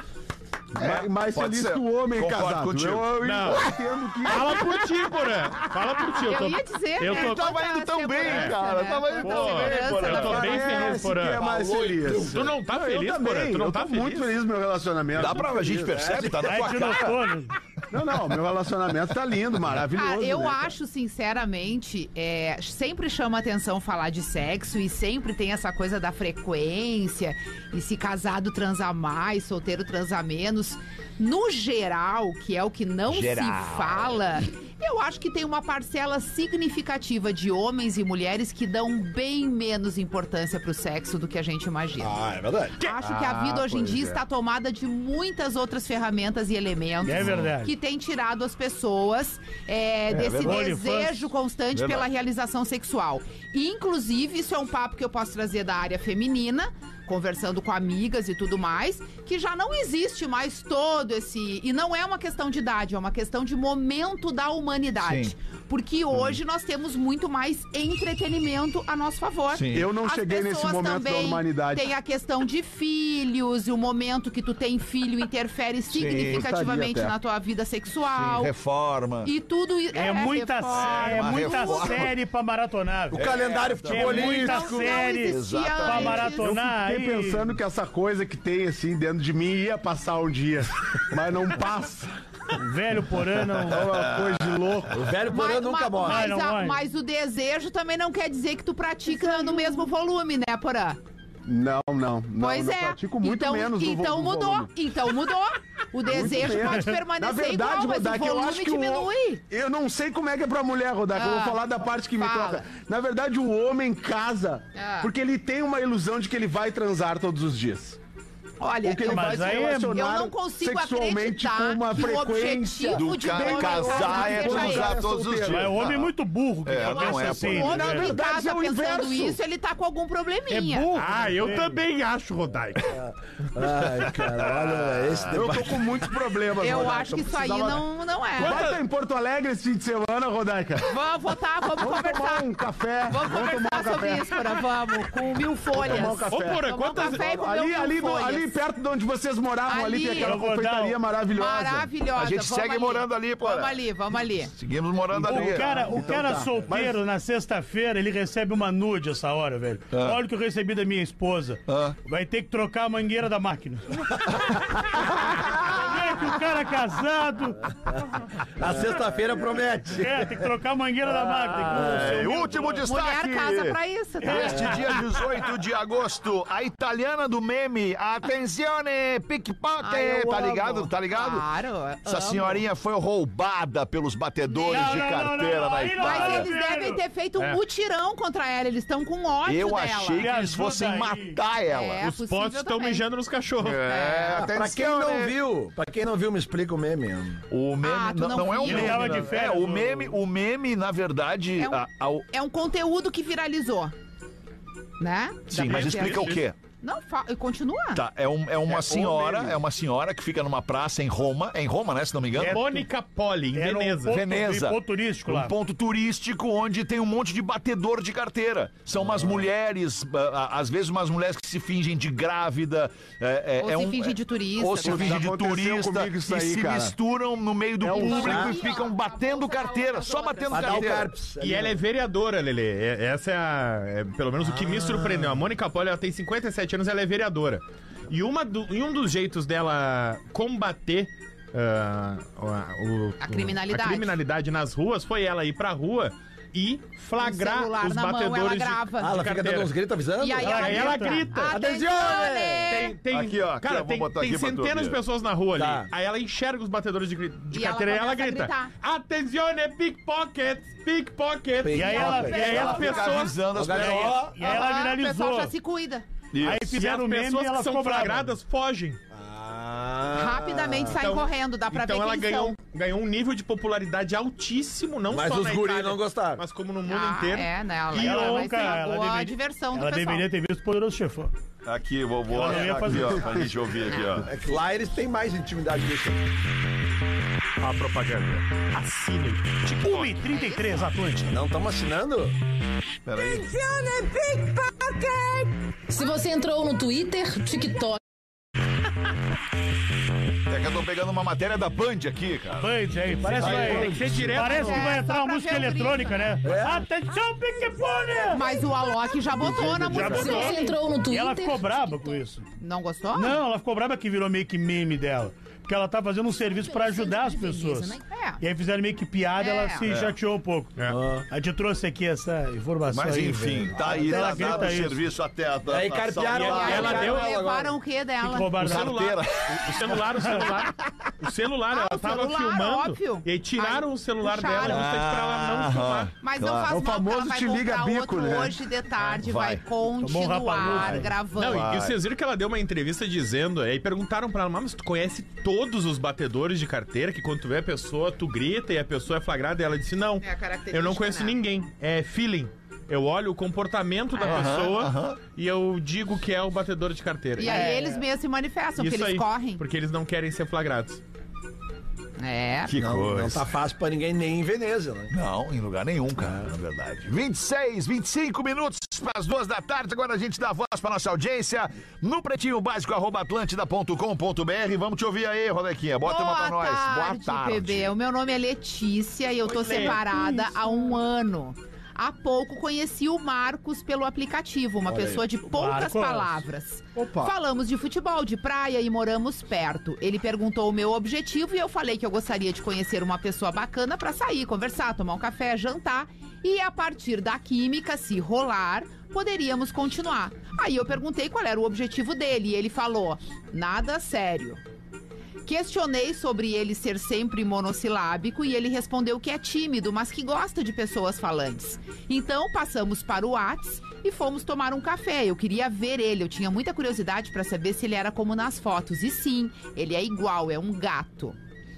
mais mais pode feliz ser. que o homem Concordo casado. contigo. Eu, eu Não. entendo que. Fala por ti, Porã. Fala por ti. Eu, tô, Eu ia dizer, eu né? tô, Tava indo tão bem, cara. Tava indo Pô, tão bem, Segurança Porã. eu tô da bem família. feliz, Parece Porã. que é mais feliz. Tu não tá Eu feliz, também, Porã? Tu não eu tá tô feliz? muito feliz no meu relacionamento. Dá pra muito gente feliz. percebe, tá na A tua gente cara. notou, né? Não, não, meu relacionamento tá lindo, maravilhoso. Cara, eu né, cara? acho, sinceramente, é, sempre chama atenção falar de sexo e sempre tem essa coisa da frequência e se casado transa mais, solteiro transa menos. No geral, que é o que não Geral. se fala, eu acho que tem uma parcela significativa de homens e mulheres que dão bem menos importância pro sexo do que a gente imagina. Ah, é verdade. Acho que a vida Ah, hoje em pois dia é. está tomada de muitas outras ferramentas e elementos É verdade. que têm tirado as pessoas é, desse verdade. desejo constante Verdade. pela realização sexual. E, inclusive, isso é um papo que eu posso trazer da área feminina, conversando com amigas e tudo mais, que já não existe mais todo esse... E não é uma questão de idade, é uma questão de momento da humanidade. Sim. Porque hoje nós temos muito mais entretenimento a nosso favor. Sim. Eu não As cheguei nesse pessoas momento da também humanidade. Tem a questão de filhos, e o momento que tu tem filho interfere significativamente gostaria até. na tua vida sexual. Reforma. E tudo isso. É muita, reforma. é Uma muita reforma. série pra maratonar. O velho. calendário É muita futebolístico. série existia pra antes. maratonar. Fiquei aí. pensando que essa coisa que tem assim dentro de mim ia passar um dia, mas não passa. O velho Porã não... É uma coisa de louco. O velho Porã Mas, nunca mas- morre. mas, Ai, não a- morre. mas o desejo também não quer dizer que tu pratica no mesmo volume, né, Porã? Não, não. não Pois não é. pratico muito então, menos no vo- então no mudou. volume. Então mudou. O desejo menos. pode permanecer Na verdade, igual, mas Rodaica, o eu volume acho que o diminui. Eu não sei como é que é pra mulher, Rodaica. eu Ah, vou falar da parte que me fala. toca. Na verdade, o homem casa Ah. porque ele tem uma ilusão de que ele vai transar todos os dias. Olha, Ou que ele eu, vai Mas se aí é- relacionar eu não consigo sexualmente acreditar com uma que o frequência objetivo do de cara uma casar casa é seja transar esse. todos os dias. Mas o homem é muito burro. Que É, só não pensa é, assim, pô. O homem né, que velho? verdade, casa é o pensando inverso. isso, ele tá com algum É probleminha. burro. Ah, eu velho. também acho, Rodaica. Ai, cara, olha esse Eu tô debate. com muitos problemas, Eu Rodaica. acho que isso aí precisava- não, não Vai é. estar em Porto Alegre esse fim de semana, Rodaica? Vamos votar, vamos Vamos conversar. tomar um café. Vamos tomar conversar um sobre café. isso, Porã, vamos, com mil folhas. tomar um café. Ô, Porã, Tomar um quantas... café e comer Ali, mil ali, do- folhas. ali perto de onde vocês moravam, ali, Ali. tem aquela Eu vou dar confeitaria um- maravilhosa. Maravilhosa. A gente vamos segue ali. morando ali, Porã. Vamos ali, vamos ali. Seguimos morando ali. O cara, o Então cara tá. solteiro, na sexta-feira, ele recebe uma nude essa hora, velho. Ah. Olha o que eu recebi da minha esposa. Ah. Vai ter que trocar a mangueira da máquina. É que o cara casado, A sexta-feira promete. é, tem que trocar a mangueira da máquina. Tem E que- último destaque. Mulher casa pra isso, tá? Neste dia dezoito de agosto, a italiana do meme, atenzione, pickpocket, Ai, eu tá amo. ligado? Tá ligado? Claro. Essa amo. senhorinha foi roubada pelos batedores Não, de não, não, carteira não, na aí não, Mas Itália. eles velho. devem ter feito um mutirão contra ela. Eles estão com ódio Eu dela. achei que Me eles ajuda fossem aí. matar ela. É, Os possível potes estão também. mijando nos cachorros. É, Ah, pra quem atenzione. não viu, pra quem não viu, me explica o meme. O meme Ah, tu não, não não é um viu? meme. Ele tava de né? férias, É, o o- meme, o meme, na verdade, É um- a- ao- É um conteúdo que viralizou. Né? Dá sim, pra mas dizer explica o assim. quê? Não, fa... continua. Tá, é, um, é uma É senhora, o meme. é uma senhora que fica numa praça em Roma, é em Roma, né, se não me engano? É Mônica Poli, em Era um Veneza. ponto- Veneza. um ponto turístico Um lá. ponto turístico onde tem um monte de batedor de carteira. São umas mulheres, ah, às vezes umas mulheres que se fingem de grávida. É, é, Ou é se um, fingem de turista Ou se também. fingem de Aconteceu turista comigo isso e aí, se cara. misturam no meio do É um público chato. e ficam batendo carteira, só batendo Pra dar o carteira. carpes. E ela é vereadora, Lelê. É- Essa é a. é, pelo menos o que me surpreendeu. A Mônica Poli, ela tem cinquenta e sete anos, ela é vereadora. E, uma do- e um dos jeitos dela combater ah, o- o- A criminalidade. a criminalidade nas ruas foi ela ir pra rua e flagrar Com o celular os na mão, batedores ela de, grava. de Ah, ela fica carteira. dando uns gritos avisando? E aí Ela- ela, Aí ela grita. grita. Atenzione! Tem, tem, Aqui, ó, aqui, cara, ó, vou tem, botar tem aqui pra tu centenas de ver. pessoas na rua ali. Tá. Aí ela enxerga os batedores de, gri- de E ela carteira e ela começa a grita: gritar. Atenzione, pickpockets, pickpockets. E E aí ela, e aí ela, Fica pessoa- avisando as Ó, galera, pessoas. ó, e aí ela Ah, o pessoal viralizou. já se cuida. Aí E as fizeram o meme e pessoas ela que são ficou brava. flagradas fogem. Rapidamente saem Então- correndo, dá pra então ver ela quem ganhou, são. ganhou um nível de popularidade altíssimo, não Mas só os na guris Itália, não gostaram. mas como no mundo Ah, inteiro. é, né? Ela, E ela vai nunca- ser a ela boa deveria- diversão do Ela pessoal. deveria ter visto o Poderoso Chefão. Aqui, vou, vou Ela não ia aqui, fazer ó, isso. pra gente ouvir aqui, ó. É que lá eles têm mais intimidade disso. A propaganda. Assine. uma e trinta e três, Atlântica. Não estamos assinando? Peraí. Se você entrou no Twitter, TikTok, É que eu tô pegando uma matéria da Band aqui, cara. Band aí, parece que vai, Tem que ser direto parece no- que vai É, entrar só uma pra música ver o eletrônica, grito. né? Atenção, pique-pone! Mas o Alok já botou na Já música se botou. você dele. entrou no E ela Twitter, ficou braba com isso. Não gostou? Não, ela ficou braba que virou meio que meme dela. Porque ela tá fazendo um serviço pra ajudar as pessoas. É. E aí fizeram meio que piada, É. ela se chateou um pouco. A gente trouxe aqui essa informação Mas aí. enfim, velho. tá aí, Ela tá grita dado o isso. serviço até a. a- Aí a- carpearam a- lá, E aí ela ela deu- levaram o quê dela? Roubaram O da- celular, o celular, o celular, o celular, Ah, ela o tava celular, filmando óbvio. e aí tiraram Aí, o celular puxaram. dela justamente pra ela não Aham. filmar. Mas Claro. não faz É o mal, porque ela famoso vai te liga comprar bico, outro né? hoje de tarde, Vai. vai, Tomou um continuar rapaludo. gravando. Não, e, e vocês viram que ela deu uma entrevista dizendo, aí perguntaram pra ela, mas tu conhece todos os batedores de carteira, que quando tu vê a pessoa, tu grita e a pessoa é flagrada, e ela disse, não, É a característica, eu não conheço né? ninguém, é feeling. Eu olho o comportamento da pessoa e eu digo que é o batedor de carteira. E aí eles mesmos se manifestam, porque Isso eles aí, correm. porque eles não querem ser flagrados. É. Que Não, coisa. não tá fácil pra ninguém nem em Veneza, né? Não, em lugar nenhum, cara, na verdade. vinte e seis, vinte e cinco minutos para as duas da tarde. Agora a gente dá voz para nossa audiência no pretinho básico arroba atlântida ponto com ponto br. Vamos te ouvir aí, Rodequinha. Bota uma pra nós. Boa tarde. P B. O meu nome é Letícia e eu tô separada há um ano. Há pouco conheci o Marcos pelo aplicativo, uma pessoa de poucas Marcos. palavras. Opa. Falamos de futebol, de praia e moramos perto. Ele perguntou o meu objetivo e eu falei que eu gostaria de conhecer uma pessoa bacana pra sair, conversar, tomar um café, jantar. E a partir da química, se rolar, poderíamos continuar. Aí eu perguntei qual era o objetivo dele e ele falou: nada sério. Questionei sobre ele ser sempre monossilábico e ele respondeu que é tímido, mas que gosta de pessoas falantes. Então passamos para o Whats e fomos tomar um café. Eu queria ver ele, eu tinha muita curiosidade para saber se ele era como nas fotos. E sim, ele é igual, é um gato.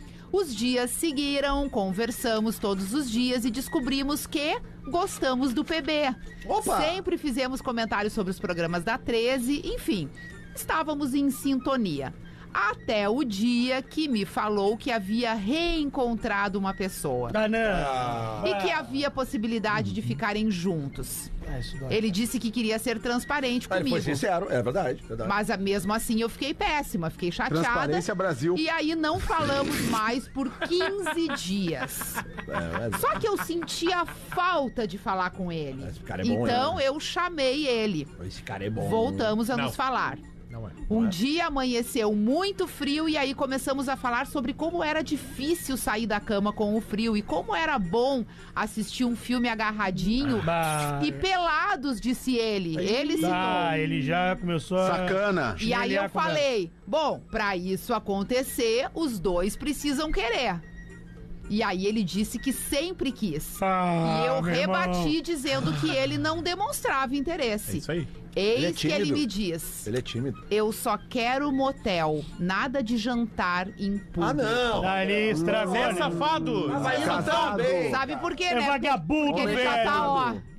Os dias seguiram, conversamos todos os dias e descobrimos que gostamos do P B. Opa! Sempre fizemos comentários sobre os programas da treze, enfim, estávamos em sintonia. Até o dia que me falou que havia reencontrado uma pessoa. Ah, não. E que havia possibilidade de ficarem juntos. Ah, isso dói. Ele disse que queria ser transparente Ah, ele comigo. foi sincero, é verdade, verdade. Mas ah, mesmo assim eu fiquei péssima, fiquei chateada. Transparência Brasil. E aí não falamos mais por quinze dias. É, mas- Só que eu sentia falta de falar com ele. Esse cara é bom, Então né? eu chamei ele. Esse cara é bom. Voltamos a Não. nos falar. Não é. Um dia amanheceu muito frio e aí começamos a falar sobre como era difícil sair da cama com o frio e como era bom assistir um filme agarradinho Bah, e pelados, disse ele. Ele se bah, ele já começou a... Sacana. E aí eu Chineliar com ela. falei, bom, pra isso acontecer, os dois precisam querer. E aí ele disse que sempre quis. Ah, e eu meu rebati irmão. dizendo que ele não demonstrava interesse. É isso aí. Eis Ele é que ele tímido. me diz, Ele é tímido. eu só quero motel, nada de jantar em público. Ah, não! Ali, estragou. Você é né? safado! Vai Casado. também! Sabe por quê, É né? vagabundo, Porque ele já velho. tá, ó,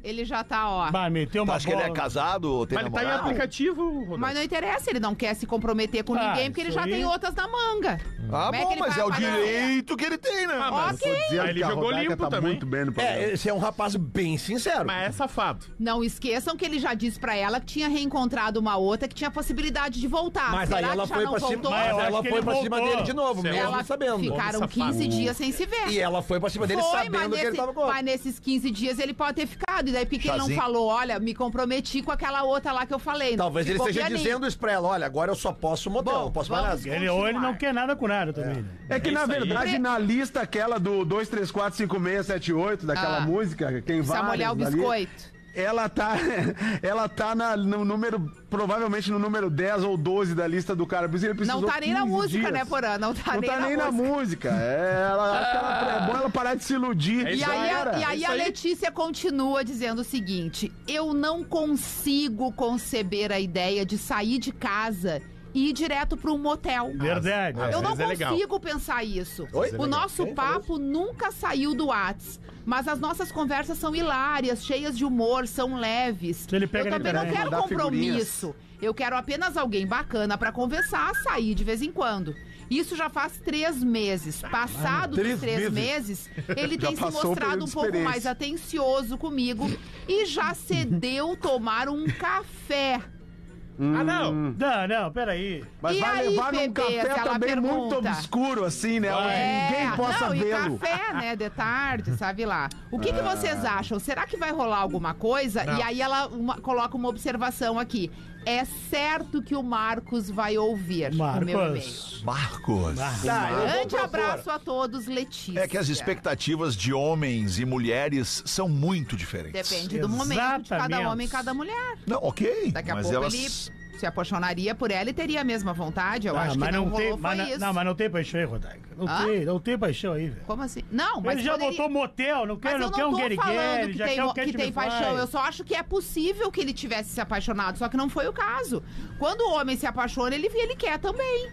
Ele já tá, ó. Bah, meteu Tu uma acha que ele é bola. casado ou tem Mas ele tá em namorado? aplicativo, Rodolfo. Mas não interessa, ele não quer se comprometer com Ah, ninguém, porque ele isso já aí. tem outras na manga. Ah, Como é que bom, ele mas vai é o aparecer? direito que ele tem, né? Ah, mas Ok. Dizendo Aí ele que a jogou Rodaica limpo tá também. muito bem no programa. É, esse é um rapaz bem sincero. Mas é safado. Não esqueçam que ele já disse pra ela que tinha reencontrado uma outra que tinha possibilidade de voltar. Mas Será aí ela que já foi não pra cima, voltou? Mas eu mas acho ela que foi ele pra cima voltou. dele de novo, mesmo Ela sabendo. ficaram Homem quinze safado. dias sem se ver. E ela foi pra cima dele Foi, sabendo mas, que ele nesse- tava com. mas nesses quinze dias ele pode ter ficado. E daí por que ele não Chazinho. falou, olha, me comprometi com aquela outra lá que eu falei. Talvez ele Ficou esteja pianinho. dizendo isso pra ela, olha, agora eu só posso motel, Bom, não posso mais vamos- nada. Ele, ou ele não continuar. quer nada com nada também, né? É que, É na isso aí. verdade, na lista aquela do dois três quatro cinco seis sete oito, daquela Ah. música, tem Precisa várias molhar o ali, biscoito. ela tá, ela tá na- no número, provavelmente no número dez ou doze da lista do cara. Por isso ele precisou Não tá nem na quinze música, dias. né, Porã? Não tá, Não nem, tá na nem na música. música. É, ela, acho que ela- é bom ela parar de se iludir. É E isso aí, a, era. e aí isso a aí. Letícia continua dizendo o seguinte: eu não consigo conceber a ideia de sair de casa e ir direto para um motel. Verdade. Às Eu não vezes é legal. consigo pensar isso. Oi? O nosso Quem papo nunca saiu do Whats. Mas as nossas conversas são hilárias, cheias de humor, são leves. Se ele pega eu na também não internet, quero mandar compromisso. Eu quero apenas alguém bacana pra conversar, sair de vez em quando. Isso já faz três meses. Passado três dos três meses. meses, ele Já tem se passou o mostrado período um de pouco experiência. mais atencioso comigo e já cedeu tomar um café. Ah, não. Não, não, peraí. Mas E vai aí, levar num bebê, café aquela também muito pergunta? obscuro, assim, né? Onde ninguém possa não, vê-lo. e café, né, de tarde, sabe lá. O que, que vocês acham? Será que vai rolar alguma coisa? E aí ela uma- coloca uma observação aqui. É certo que o Marcos vai ouvir o meu e-mail. Marcos. Marcos. Tá, eu vou Grande propor. abraço a todos, Letícia. É que as expectativas de homens e mulheres são muito diferentes. Depende do momento de cada Exatamente. homem e cada mulher. Não, ok. Daqui a mas pouco elas... ele se apaixonaria por ela e teria a mesma vontade. Eu Ah, acho que mas não, não rolou, tem, foi mas, não- isso. não, mas não tem paixão aí, Rodaica. Não Hã? tem, não tem paixão aí, velho. Como assim? Não, mas Ele já poderia- botou motel, não quer, Mas não eu quer não um tô gueriguer, falando ele que já tem, quer o mo- Cat que tem Me paixão. Fly. Eu só acho que é possível que ele tivesse se apaixonado, só que não foi o caso. Quando o homem se apaixona, ele, ele quer também.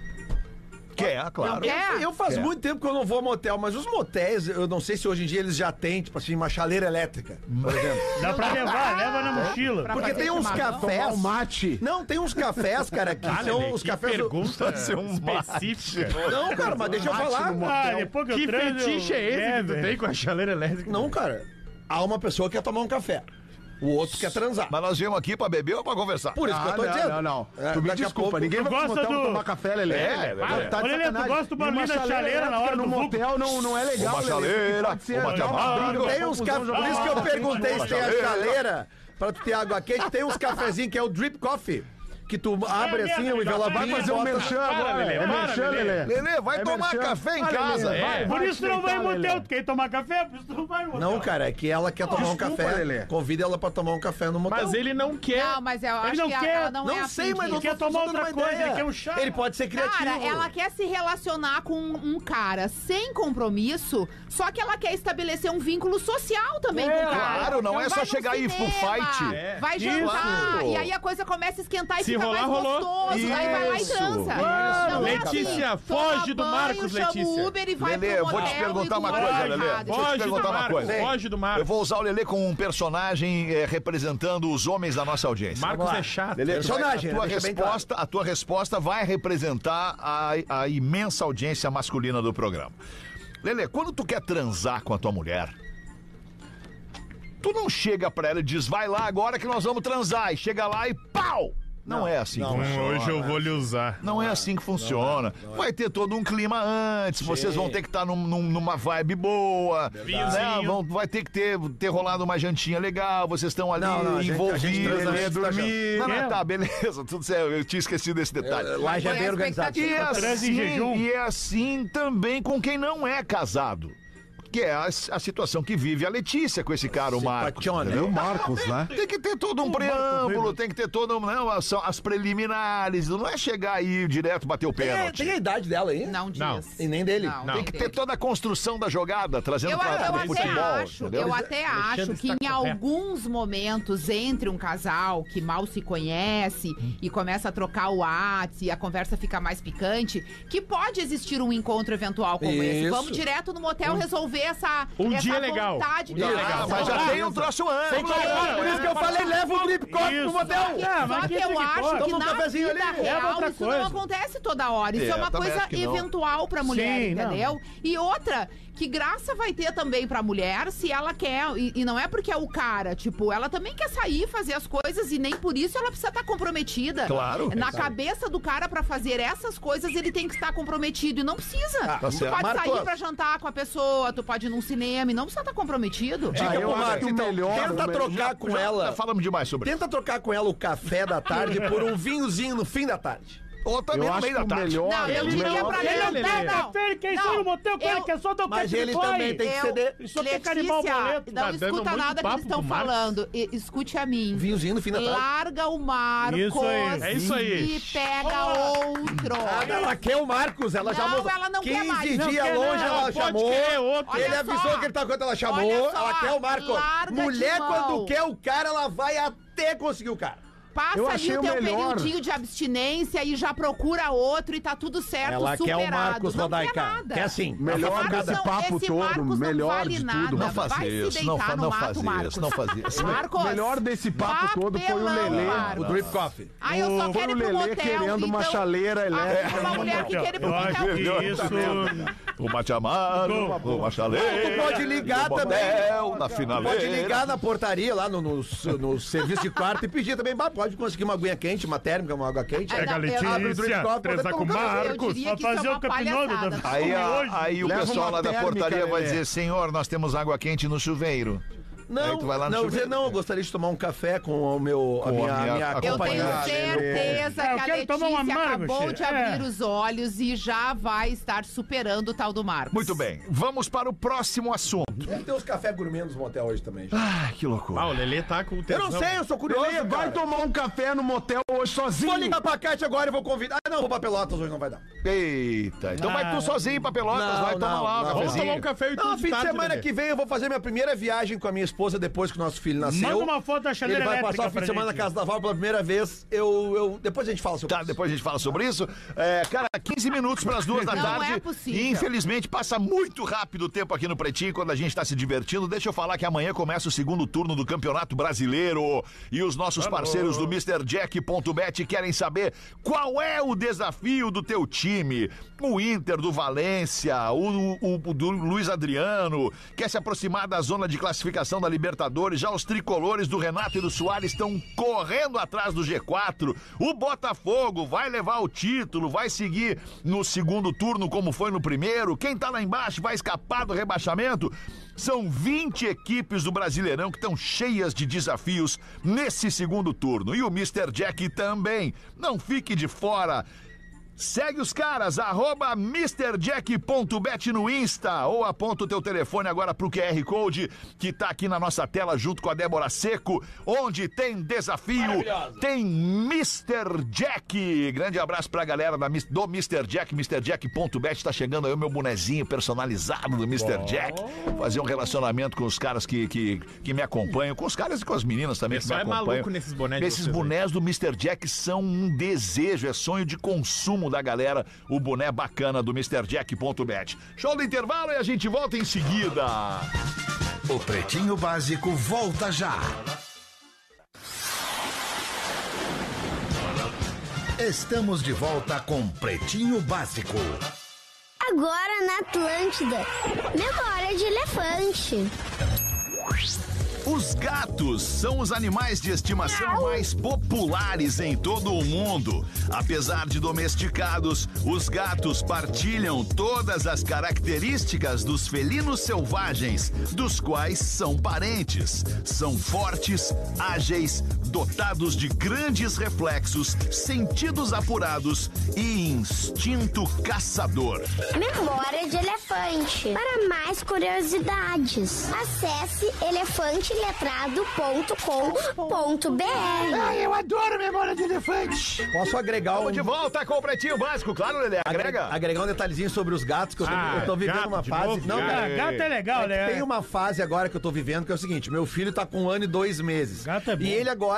Quer, claro. Não quer? Eu faz Quer. muito tempo que eu não vou a motel, mas os motéis, eu não sei se hoje em dia eles já têm, tipo assim, uma chaleira elétrica, por exemplo. Dá pra levar, leva na mochila. Pra Porque fazer tem uns chimarrão. cafés. Tomar um mate. Não, tem uns cafés, cara, que Ah, são Lelê, os que cafés. do- pergunta um específica. Não, cara, mas deixa eu falar. Ah, depois que eu Que transo, fetiche é esse que tu velho. tem com a chaleira elétrica? Não, cara. Há uma pessoa que quer tomar um café. O outro quer transar. Mas nós viemos aqui pra beber ou pra conversar? Por isso que eu tô Ah, não, dizendo. não, não. É, tu me daqui a desculpa, pouco- ninguém Tu vai pro gosta motel do- tomar café, Lelê. É, Tá é. de Ô, Lelê, tu sacanagem. gosta do barulho E uma da chaleira na hora elétrica do no vulco? motel não, não é legal, Uma Lelê, chaleira, pode ser, uma dá uma chamada. briga, Tem uma uns confusão, cafés. jogar Por isso que eu bola, perguntei uma se tem a chaleira. chaleira pra tu ter água quente. Tem uns cafezinhos que é o drip coffee. Que tu abre mesmo, assim o ele envelope. Vai fazer um merchan agora, Lelê, é para, merchan, Lelê. Lelê. Lelê, vai É tomar merchan. café em Vai, casa. Lelê, vai, Por vai isso tu não vai em deitar, motel, Lelê. tu quer ir tomar café, por isso tu não vai no motel. Não, cara, é que ela quer tomar um desculpa, café. Lelê. Convida ela pra tomar um café no motel. Mas ele não quer. Não, mas eu acho não que quer. ela não, Não é sei, assim mas de- não quer tô tomar dando outra uma coisa, ideia. ele quer um chá. Ele pode ser criativo. Cara, ela quer se relacionar com um cara sem compromisso, só que ela quer estabelecer um vínculo social também É, com o cara. claro, não é só vai no chegar aí pro cinema, fight. É. Vai Isso. jantar, e aí a coisa começa a esquentar e Se fica rolar, mais rolou. gostoso, aí vai lá e Isso. transa. Claro. Não é Letícia, assim, foge toma do banho, Marcos, chama Letícia. o Uber e vai Lelê, pro eu vou te motel perguntar e uma com coisa, o Lelê. errado. Deixa eu te Foge do perguntar uma Marcos. coisa. Foge do Marcos. Eu vou usar o Lelê como um personagem eh, representando os homens da nossa audiência. Marcos é chato. Lelê, tu vai- Personagem, a, tua né? Deixa bem resposta, a tua resposta vai representar a, a imensa audiência masculina do programa. Lelê, quando tu quer transar com a tua mulher, tu não chega pra ela e diz, vai lá agora que nós vamos transar. E chega lá e pau! Não, é assim que não, funciona. Hoje eu vou lhe usar. Não é assim que funciona. Vai ter todo um clima antes, vocês vão ter que estar num- num- numa vibe boa. Né? Vinhozinho. Vão, vai ter que ter, ter rolado uma jantinha legal, vocês estão ali Não, não, a gente- a envolvidos. gente transa antes da dormir. Não, não, É. tá, beleza, tudo certo. Eu tinha esquecido desse detalhe. Lá já é Foi bem a organizado. E é, Transa em assim, jejum. e é assim também com quem não é casado. Que é a, a situação que vive a Letícia com esse cara, o Marcos. Simpationa. entendeu? O Marcos, né? Tem que ter todo um preâmbulo, tem que ter todo um, não, as, as preliminares, não é chegar aí direto bater o Tem, a- pênalti. tem a idade dela aí? Não diz. Não. E nem dele. Não, Não. nem Tem que ter dele. toda a construção da jogada, trazendo Eu, pra, eu pro até futebol, acho, entendeu? eu até acho Alexandre que está em correto. alguns momentos entre um casal que mal se conhece e começa a trocar o WhatsApp e a conversa fica mais picante, que pode existir um encontro eventual como esse. Isso. Vamos direto no motel resolver essa, Um essa dia legal. vontade Um de dia dar legal. essa Mas já vontade. tem um troço antes. Sem cobrar, por isso que eu falei, leva o drip coffee pro Isso. motel. Ah, mas Só que que eu drip acho coffee? que Toma um na cafezinho vida ali. Leva real outra isso coisa. não acontece toda hora. Isso É, é, uma também coisa acho que não. eventual pra mulher, Sim, não. entendeu? E outra, que graça vai ter também pra mulher se ela quer, e, e não é porque é o cara, tipo, ela também quer sair, fazer as coisas e nem por isso ela precisa estar comprometida. Claro. Na cabeça do cara pra fazer essas coisas, ele tem que estar comprometido e não precisa. tá tu certo. pode Marcos. sair pra jantar com a pessoa, tu pode ir num cinema e não precisa estar comprometido. Diga Ah, eu pro acho Marcos, que o então, melhor- tenta o trocar com ela. Já falamos demais sobre isso. Tenta trocar com ela o café da tarde por um vinhozinho no fim da tarde. Ou também Eu no acho meio que da o tarde. melhor... Não, eu o diria melhor- pra Ele ele, não não, tem não. café, ele quer ir Não, só no motel com ele, eu- quer só dar o Mas Cat ele Reply. também tem que Eu- ceder. Ele só quer carimbar o Letícia, boleto. não Tá dando escuta muito nada que papo eles estão pro Marcos. falando. E- escute a mim. Vinhozinho no fim da tarde. Larga o Marcos Isso aí. É isso aí. e pega outro. Ah, ela quer o Marcos, ela já Não, mostrou. ela não quer quinze mais. Não dias quer, longe, não, ela pode chamou. querer outro. Ele Olha avisou só. que ele tá quando ela chamou. Olha só, Ela quer o Marcos. larga de Mulher, mão. quando quer o cara, ela vai até conseguir o cara. Passa Eu ali achei o o teu melhor. periodinho de abstinência e já procura outro e tá tudo certo, Ela quer superado. o Marcos não Rodaica. quer nada. Quer sim. Melhor Marcos desse não- papo esse todo, Marcos melhor não vale de nada. tudo. Não faz Vai isso, se não deitar fa- no não mato, faz isso, Marcos. não faz isso. Marcos, O melhor desse papo todo foi o papelão, Lelê. Marcos. O Drip Coffee. Ah, eu só O quero ir pro Lelê motel. querendo uma então- chaleira elétrica. Ah, uma mulher que quer ir pro Eu acho motel. que isso... Uma chamada, uma chaleira. Tu pode ligar no também. motel, na finaleira. Pode ligar na portaria lá no, no, no serviço de quarto e pedir também. Bah, pode conseguir uma aguinha quente, uma térmica, uma água quente. Aí Pega a não, eu- Letícia, abre o drip coffee, transa pode com o tomar um café. Eu Marcos. diria que Pra isso fazer é o uma capinóide palhaçada. da- Aí, a- hoje. aí o Leva pessoal uma lá da térmica, portaria vai Lelê. dizer, senhor, nós temos água quente no chuveiro. Aí Não, tu vai lá no não, chuveiro. dizer, não, eu gostaria de tomar um café com o meu, a Com a minha, minha a minha Eu tenho acompanhada. certeza É, eu que a quero tomar um Letícia amargo, acabou chefe. de abrir É. os olhos e já vai estar superando o tal do Marcos. Muito bem, vamos para o próximo assunto. Deve ter uns café gourmet nos motel hoje também. Ai, que loucura. Ah, o Lelê tá com o Eu tesão. não sei, eu sou curioso. Lelê, vai cara. tomar um café no motel hoje sozinho. Vou ligar pra Cátia agora e vou convidar. Ah, não, vou pra Pelotas hoje, não vai dar. Eita, então vai tu sozinho pra Pelotas, Não, vai tomar não, lá um não. Vamos cafezinho. tomar um café e Não, tudo fim de tarde, semana Lelê. que vem eu vou fazer minha primeira viagem com a minha esposa depois que o nosso filho nasceu. Manda uma foto da chaleira Ele vai elétrica passar o fim pra de semana na gente. casa da Val pela primeira vez. Eu, eu, depois a gente fala sobre Tá, isso. depois a gente fala sobre isso. É, cara, quinze minutos para as duas da Não tarde. é possível. E infelizmente passa muito rápido o tempo aqui no Pretinho quando a gente tá se divertindo. Deixa eu falar que amanhã começa o segundo turno do Campeonato Brasileiro. E os nossos parceiros do mister Jack ponto bet querem saber qual é o desafio do teu time. O Inter do Valência, o, o, o do Luiz Adriano, quer se aproximar da zona de classificação da Libertadores. Já os tricolores do Renato e do Soares estão correndo atrás do G quatro. O Botafogo vai levar o título, vai seguir no segundo turno como foi no primeiro. Quem tá lá embaixo vai escapar do rebaixamento. São vinte equipes do Brasileirão que estão cheias de desafios nesse segundo turno. E o mister Jack também. Não fique de fora. Segue os caras, arroba mister jack ponto bet no Insta, ou aponta o teu telefone agora pro Q R Code que tá aqui na nossa tela junto com a Débora Seco, onde tem desafio, tem mister Jack. Grande abraço pra galera da, do mister Jack, mister jack ponto bet, tá chegando aí o meu bonezinho personalizado do mister Jack. Fazer um relacionamento com os caras que, que, que me acompanham, com os caras e com as meninas também O que me pessoal é acompanham. maluco nesses bonés de Esses vocês aí. bonés do mister Jack são um desejo, é sonho de consumo da galera, o boné bacana do mister jack ponto bet. Show do intervalo e a gente volta em seguida. O Pretinho Básico volta já. Estamos de volta com Pretinho Básico. Agora na Atlântida. Memória de elefante. Os gatos são os animais de estimação mais populares em todo o mundo. Apesar de domesticados, os gatos partilham todas as características dos felinos selvagens, dos quais são parentes. São fortes, ágeis, dotados de grandes reflexos, sentidos apurados e instinto caçador. Memória de elefante. Para mais curiosidades, acesse elefante letrado ponto com ponto b r. Eu adoro memória de elefante. Posso agregar um... Vamos de volta com o Pretinho Básico, claro, Lelê. Agrega. Agregar um detalhezinho sobre os gatos, que eu tô, Ah, eu tô vivendo gato uma de fase... novo, não, gato. cara, Ah, gato é legal, é que né? tem uma fase agora que eu tô vivendo que é o seguinte, meu filho tá com um ano e dois meses. Gato é bom. E ele agora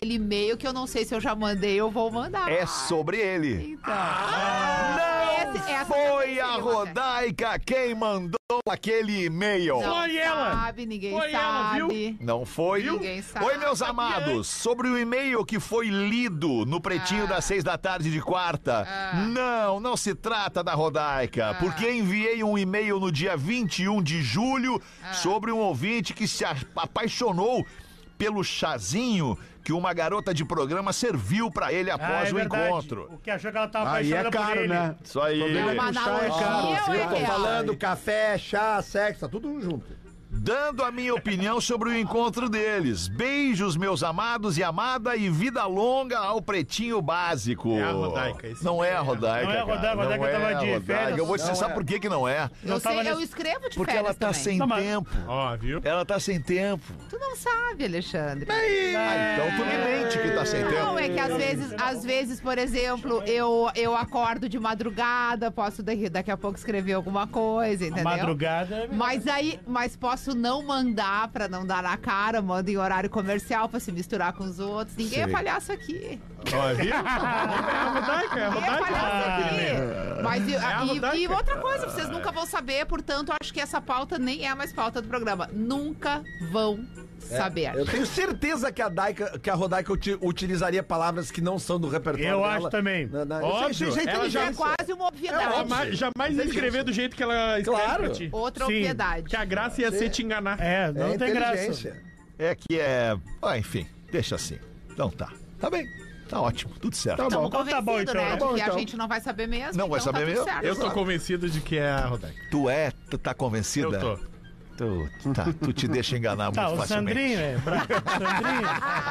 aquele e-mail que eu não sei se eu já mandei, eu vou mandar. É sobre ele. Então. Não esse- essa foi também a seria uma Rodaica quem mandou aquele e-mail? Não Foi ela. sabe, ninguém Foi ela, sabe. viu? Não foi? Ninguém sabe. Oi, meus amados. Sobre o e-mail que foi lido no Pretinho Ah. das seis da tarde de quarta. Ah. Não, não se trata da Rodaica. Porque enviei um e-mail no dia vinte e um de julho sobre um ouvinte que se a- apaixonou pelo chazinho que uma garota de programa serviu pra ele Ah, após é o verdade. encontro. O que achou que ela tava Aí é apaixonada por caro, ele. né? Isso aí. É uma Chá é caro, analogia ou Eu é tô real? falando café, chá, sexo, tá tudo junto. Dando a minha opinião sobre o encontro deles. Beijos, meus amados e amada, e vida longa ao Pretinho Básico. É a Rodaica, esse Não é a Rodaica. Não é a cara. Rodaica, a Rodaica Não tava é a de Rodaica. férias. Eu vou dizer, Não sabe é. por que que não é? Eu, Eu sei, tava eu nesse- escrevo de Porque férias ela tá também. sem Não, mas- tempo. Ó, viu? Ela tá sem tempo. Tu não sabe, Alexandre. Ah, então tu me mente que tá sem tempo. Não, é que às vezes, às vezes, por exemplo, eu, eu acordo de madrugada, posso daqui, daqui a pouco escrever alguma coisa, entendeu? Madrugada. Mas aí, mas posso não mandar pra não dar na cara, mando em horário comercial pra se misturar com os outros. Ninguém é Sei. palhaço aqui. Ó, viu? É a Rodaica, é a Ninguém é Rodaica. palhaço Ah, aqui. Mas e, a e- Rodaica. e outra coisa, vocês nunca vão saber, portanto, acho que essa pauta nem é mais pauta do programa. Nunca vão saber. Eu tenho certeza que a, Daica, que a Rodaica uti- utilizaria palavras que não são do repertório Eu dela. acho também. Na, na, Óbvio, isso, isso é ela Isso é inteligência. quase uma obviedade. Ela jamais, jamais ia escrever do jeito que ela escreve Claro. pra ti. Outra Sim. obviedade. Que a graça ia ser te enganar. É, não É tem graça. inteligência. É que é... Ah, enfim, deixa assim. Então tá. Tá bem. Tá ótimo. Tudo certo. Tá Estamos bom. Então tá bom, convencidos, então. né? Tá De bom, que a então. gente não vai saber mesmo. Não vai então saber tá tudo mesmo? certo. Eu tô convencido de que é a Rodaica. Tu é... Tu tá convencida? Eu tô. Tu, tá, tu te deixa enganar muito Tá, o facilmente. Sandrinho, é. Bra... Sandrinho.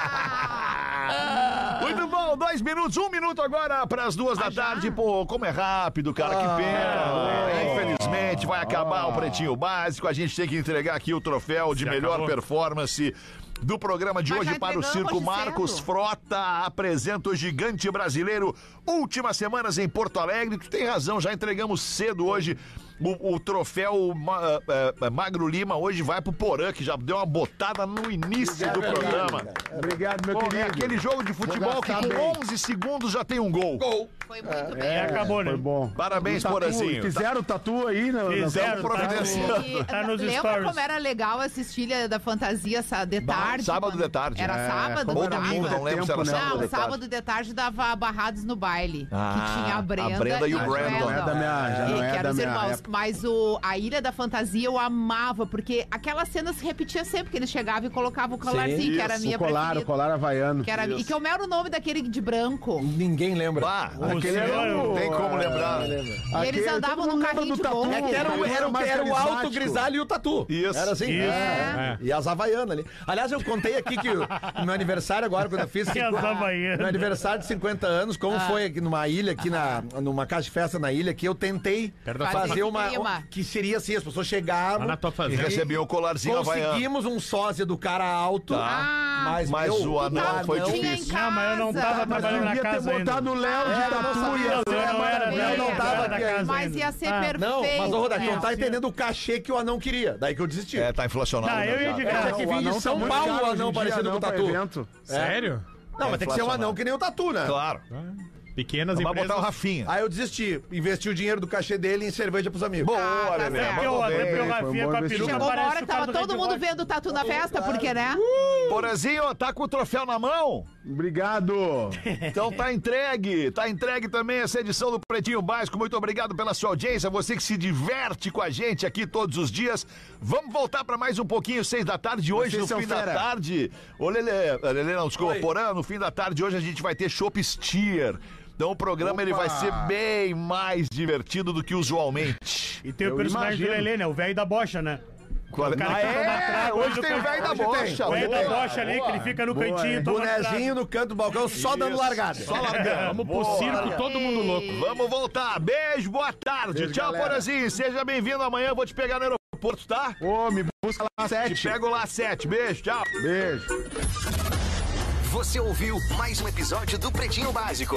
Muito bom, dois minutos, um minuto agora para as duas da tarde. Pô, como é rápido, cara, que pena. Infelizmente vai acabar o Pretinho Básico. A gente tem que entregar aqui o troféu de Se melhor acabou. performance do programa de Mas hoje já para o entregamos Circo de Marcos cedo. Frota. Apresenta o Gigante Brasileiro. Últimas semanas em Porto Alegre. Tu tem razão, já entregamos cedo hoje. O, o troféu Ma- eh, eh, Magro Lima hoje vai pro Porã, que já deu uma botada no início do programa. Obrigado, meu Pô, querido. é aquele jogo de futebol que gastar com bem. onze segundos já tem um gol. Foi muito bem. É, acabou, né? Foi bom. Parabéns, E tatu, Porazinho. Fizeram tatu aí, né? Fizeram, Tá providenciando. E, Tá nos lembra stories. como era legal assistir Ilha da Fantasia sa- de tarde? sábado quando- de tarde. Era É, sábado ou de tarde? domingo, não lembro se era Tempo, né? sábado Não, de tarde. sábado de tarde dava Barrados no Baile. Ah, que tinha a Brenda, a Brenda e o Brandon. Não é da minha, já não E é que eram da os minha irmãos. época. Mas o, a Ilha da Fantasia eu amava, porque aquela cena se repetia sempre, que eles chegavam e colocavam o colarzinho, que era a isso, minha O colar, o preferida. colar havaiano. Que era, e que como era o nome daquele de branco? Ninguém lembra. Bah, O aquele senhor- não tem como lembrar. E eles Aquele- andavam todo num mundo carrinho lembra de do golfe. tatu, É que era, o- Ele era, era o- mais era o alto carismático. grisalho e o tatu. Isso. Era assim. Isso. É. E as havaianas ali. Aliás, eu contei aqui que o- no meu aniversário agora, quando eu fiz... E as havaianas. Meu aniversário de cinquenta anos, como Ah. foi aqui numa ilha, aqui na, numa casa de festa na ilha, que eu tentei Perto da fazer Fazer uma... clima. Que seria assim, as pessoas chegavam... Lá na tua E fazenda. recebeu o colarzinho havaiano. Conseguimos um sósia do cara alto, Ah. mas, Mas meu, o anão foi anão- Tinha em difícil. casa. Não, mas eu não tava Mas trabalhando na devia ter casa ainda. botado o Léo de É, eu não tatu sabia. e ia Eu ser não era maravilhoso. velho, não eu tava era da aqui casa Mas ainda. ia ser Ah, perfeito. Não, mas o Rodak, tu não tá né? entendendo o cachê que o anão queria. Daí que eu desisti. É, tá inflacionado. Tá, o eu ia mercado. de Tinha graça. que O vir anão de tá São muito Paulo caro o hoje anão em dia, parecendo com o anão pra tatu. evento. Sério? Não, mas tem que ser um anão que nem o tatu, né? Claro. Pequenas Vai empresas. botar o Rafinha. Aí eu desisti. Investi o dinheiro do cachê dele em cerveja pros amigos. Boa, Ah, tá Lelê. certo. Até mandou o, até bem. o foi um Rafinha bom com a peruca investimento. Chegou uma parece hora o que cara tava do todo Red mundo Hot. vendo o tatu na festa, porque, né? Porazinho, tá com o troféu na mão? Obrigado. Então tá entregue, tá entregue também essa edição do Pretinho Básico. Muito obrigado pela sua audiência, você que se diverte com a gente aqui todos os dias. Vamos voltar pra mais um pouquinho, seis da tarde hoje, Vocês no são fim da fera. tarde. Ô Lelê, Lelê não, desculpa, Oi. Porã, no fim da tarde hoje a gente vai ter Chopp Steer. Então o programa ele Opa. vai ser bem mais divertido do que usualmente. E tem o Eu personagem do imagino. Lelê, né? O velho da bocha, né? Qual- O cara Ah, que toma é? trago, Hoje hoje tem o tem- velho da hoje tem. bocha. O velho da Boa. bocha ali, que ele fica no Boa, cantinho hein? tomando Bonezinho no canto do balcão, só dando Isso. largada. Só largando. Vamos pro Boa. circo, todo mundo louco. Vamos voltar. Beijo, boa tarde. Beijo, Tchau, galera. Porazinho. Seja bem-vindo amanhã. Eu vou te pegar no aeroporto, tá? Ô, me busca lá Te sete. pego lá às sete. Beijo, tchau. Beijo. Você ouviu mais um episódio do Pretinho Básico.